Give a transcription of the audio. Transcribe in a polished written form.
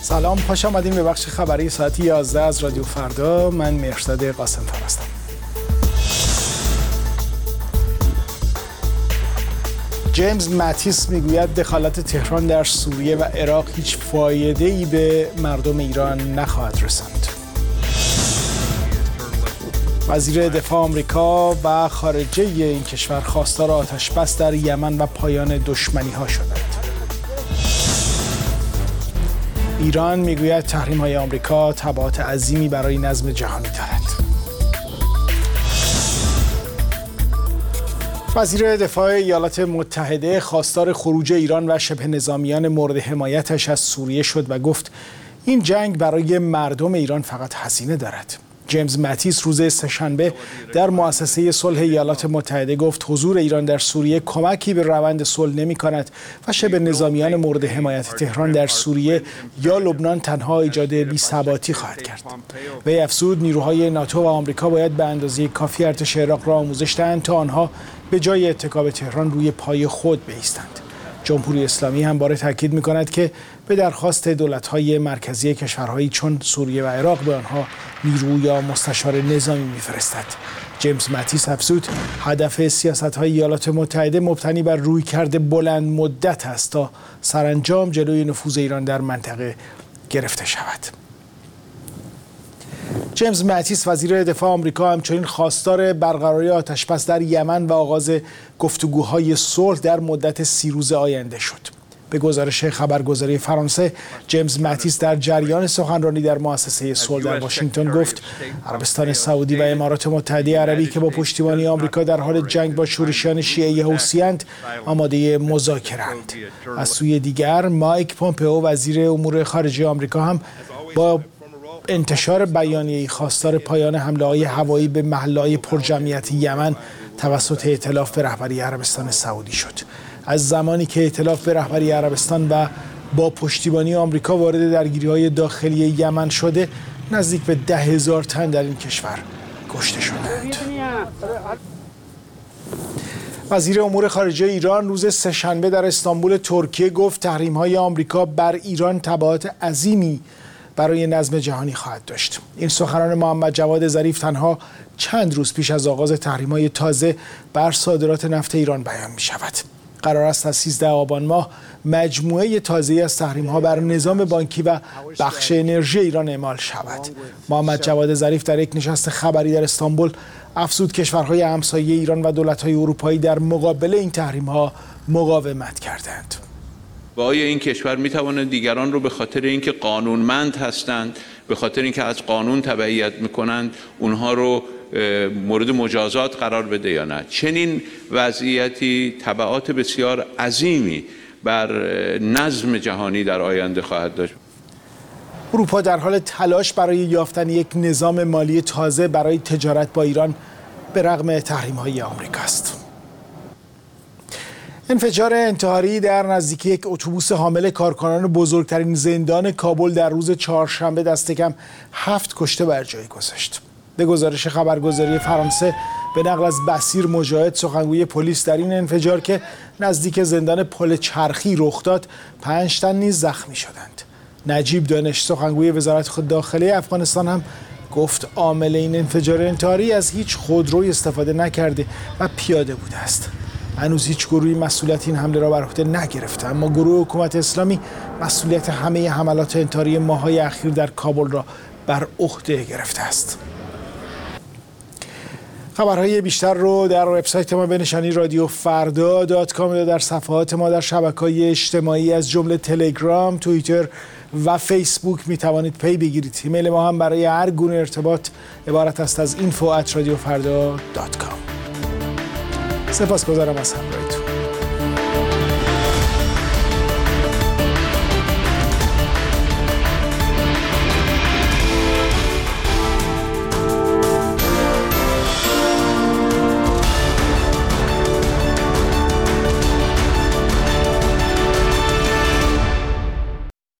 سلام، خوش آمدین به بخش خبری ساعت 11 از رادیو فردا. من مهرزاد قاسم‌فر هستم. جیمز ماتیس میگوید دخالت تهران در سوریه و عراق هیچ فایده‌ای به مردم ایران نخواهد رساند. وزیر دفاع آمریکا و خارجه این کشور خواستار آتش‌بس در یمن و پایان دشمنی‌ها شدند. ایران میگوید تحریم‌های آمریکا تبعات عظیمی برای نظم جهانی دارد. وزیر دفاع ایالات متحده خواستار خروج ایران و شبه نظامیان مورد حمایتش از سوریه شد و گفت این جنگ برای مردم ایران فقط هزینه دارد. جیمز ماتیس روز سه‌شنبه در مؤسسه صلح ایالات متحده گفت حضور ایران در سوریه کمکی به روند صلح نمی‌کند و شبه نظامیان مورد حمایت تهران در سوریه یا لبنان تنها ایجاد بی‌ثباتی خواهد کرد. وی افزود نیروهای ناتو و آمریکا باید به اندازه کافی ارتش عراق را آموزش دهند تا آنها به جای اتکا به تهران روی پای خود بایستند. جمهوری اسلامی همواره تاکید می‌کند که به درخواست دولت‌های مرکزی کشورهایی چون سوریه و عراق به آنها نیرو یا مستشار نظامی می‌فرستد. جیمز ماتیس افزود هدف سیاست‌های ایالات متحده مبتنی بر رویکرد بلند مدت است تا سرانجام جلوی نفوذ ایران در منطقه گرفته شود. جیمز ماتیس وزیر دفاع آمریکا همچنین خواستار برقراری آتش‌بس در یمن و آغاز گفتگوهای صلح در مدت 30 روز آینده شد. به گزارش خبرگزاری فرانسه، جیمز ماتیس در جریان سخنرانی در مؤسسه صلح در واشنگتن گفت عربستان سعودی و امارات متحده عربی که با پشتیبانی آمریکا در حال جنگ با شورشیان شیعه حوثی‌اند آماده مذاکره‌اند. از سوی دیگر مایک پومپئو وزیر امور خارجه آمریکا هم با انتشار بیانیه‌ای خواستار پایان حمله‌های هوایی به محله‌های پرجمعیت یمن توسط ائتلاف به رهبری عربستان سعودی شد. از زمانی که ائتلاف به رهبری عربستان و با پشتیبانی آمریکا وارد درگیری‌های داخلی یمن شده، نزدیک به 10,000 تن در این کشور کشته شدند. وزیر امور خارجه ایران روز سه‌شنبه در استانبول ترکیه گفت تحریم‌های آمریکا بر ایران تبعات عظیمی برای نظم جهانی خواهد داشت. این سخنان محمد جواد ظریف تنها چند روز پیش از آغاز تحریم‌های تازه بر صادرات نفت ایران بیان می‌شود. قرار است از 13 آبان ماه مجموعه تازه‌ای از تحریم‌ها بر نظام بانکی و بخش انرژی ایران اعمال شود. محمد جواد ظریف در یک نشست خبری در استانبول افزود کشورهای همسایه ایران و دولت‌های اروپایی در مقابل این تحریم‌ها مقاومت کردند. و آیا این کشور میتواند دیگران رو به خاطر اینکه قانونمند هستند، به خاطر اینکه از قانون تبعیت میکنند، اونها رو مورد مجازات قرار بده یا نه؟ چنین وضعیتی تبعات بسیار عظیمی بر نظم جهانی در آینده خواهد داشت. اروپا در حال تلاش برای یافتن یک نظام مالی تازه برای تجارت با ایران به رغم تحریم‌های آمریکا است. انفجار انتحاری در نزدیکی یک اتوبوس حامل کارکنان بزرگترین زندان کابل در روز چهارشنبه دست کم 7 کشته بر جای گذاشت. به گزارش خبرگزاری فرانسه به نقل از بصیر مجاهد سخنگوی پلیس در این انفجار که نزدیک زندان پل چرخی رخ داد 5 تن نیز زخمی شدند. نجیب دانش سخنگوی وزارت داخلی افغانستان هم گفت عامل این انفجار انتحاری از هیچ خودروی استفاده نکرده و پیاده بوده است. هنوز هیچ گروهی مسئولیت این حمله را بر عهده نگرفته، اما گروه حکومت اسلامی مسئولیت همه حملات انتحاری ماه‌های اخیر در کابل را بر عهده گرفته است. خبرهای بیشتر رو در وبسایت ما به نشانی رادیوفردا.com یا در صفحات ما در شبکه‌های اجتماعی از جمله تلگرام، توییتر و فیسبوک می توانید پی بگیرید. ایمیل ما هم برای هر گونه ارتباط عبارت است از info@radiofarda.com. سپاسگزارم از همراهیتون.